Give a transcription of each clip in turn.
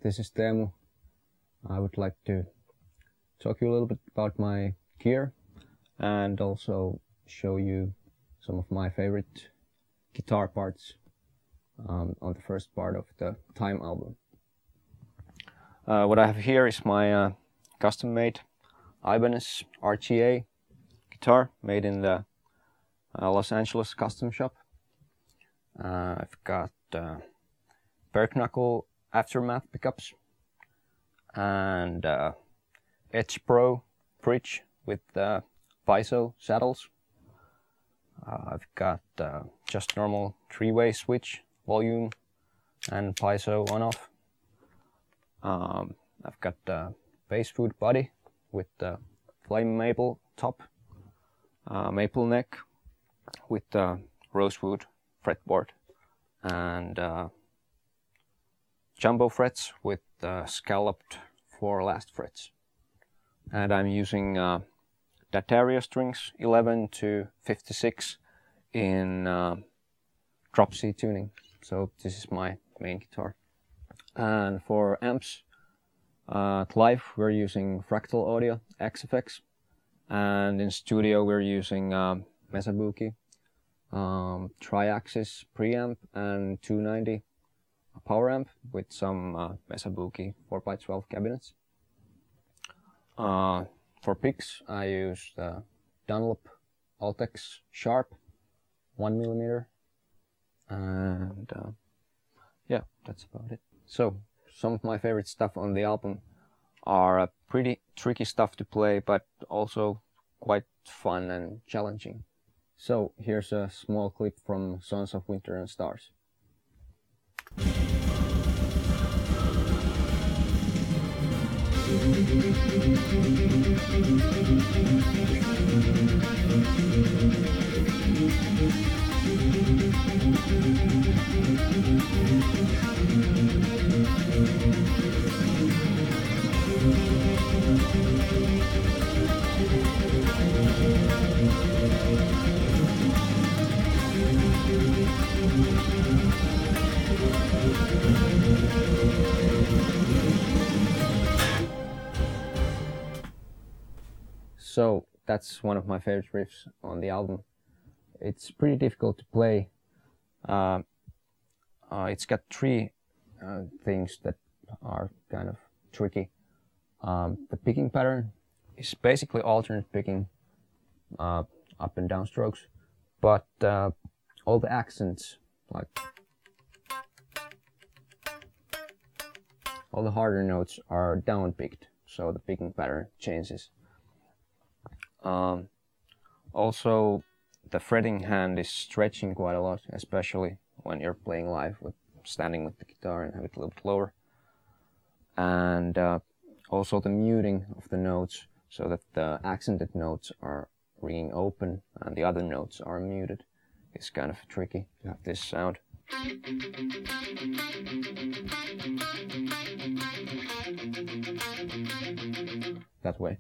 this is Teemu. I would like to talk to you a little bit about my gear and also show you some of my favorite guitar parts on the first part of the Time album. What I have here is my custom-made Ibanez RGA guitar made in the Los Angeles custom shop. I've got Berg Knuckle Aftermath pickups and Edge Pro bridge with piezo saddles. I've got just normal three-way switch, volume and piezo on-off. I've got the Basswood body with the flame maple top, maple neck with the rosewood fretboard, and jumbo frets with scalloped 4 last frets. And I'm using D'Addario strings 11 to 56 in drop C tuning. So this is my main guitar. And for amps, live we're using Fractal Audio XFX, and in studio we're using Mesa Boogie, Triaxis preamp and 290 power amp with some Mesa Boogie 4x12 cabinets. For picks I use the Dunlop Altex Sharp 1mm, and yeah, that's about it. So some of my favorite stuff on the album are pretty tricky stuff to play, but also quite fun and challenging. So here's a small clip from Sons of Winter and Stars. So that's one of my favorite riffs on the album. It's pretty difficult to play. It's got 3 things that are kind of tricky. The picking pattern is basically alternate picking, up and down strokes, but all the accents, like all the harder notes, are down picked, so the picking pattern changes. Also, the fretting hand is stretching quite a lot, especially when you're playing live with standing with the guitar and have it a little bit lower. And also the muting of the notes, so that the accented notes are ringing open and the other notes are muted, is kind of tricky to have this sound. That way.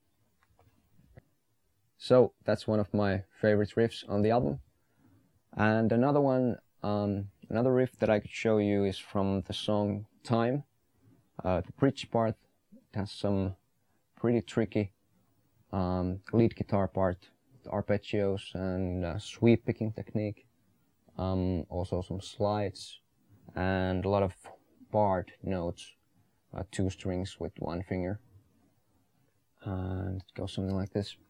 So that's one of my favorite riffs on the album. And another one, another riff that I could show you is from the song Time. The bridge part has some pretty tricky lead guitar part, with arpeggios and sweep picking technique. Also some slides and a lot of barred notes, 2 strings with 1 finger. And it goes something like this.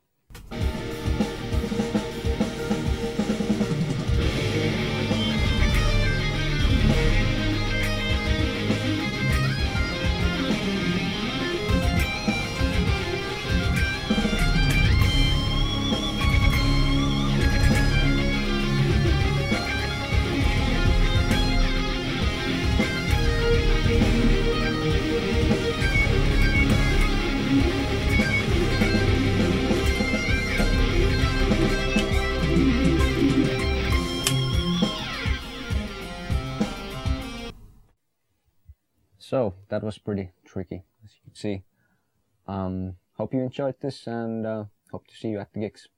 So that was pretty tricky, as you can see. Hope you enjoyed this, and hope to see you at the gigs.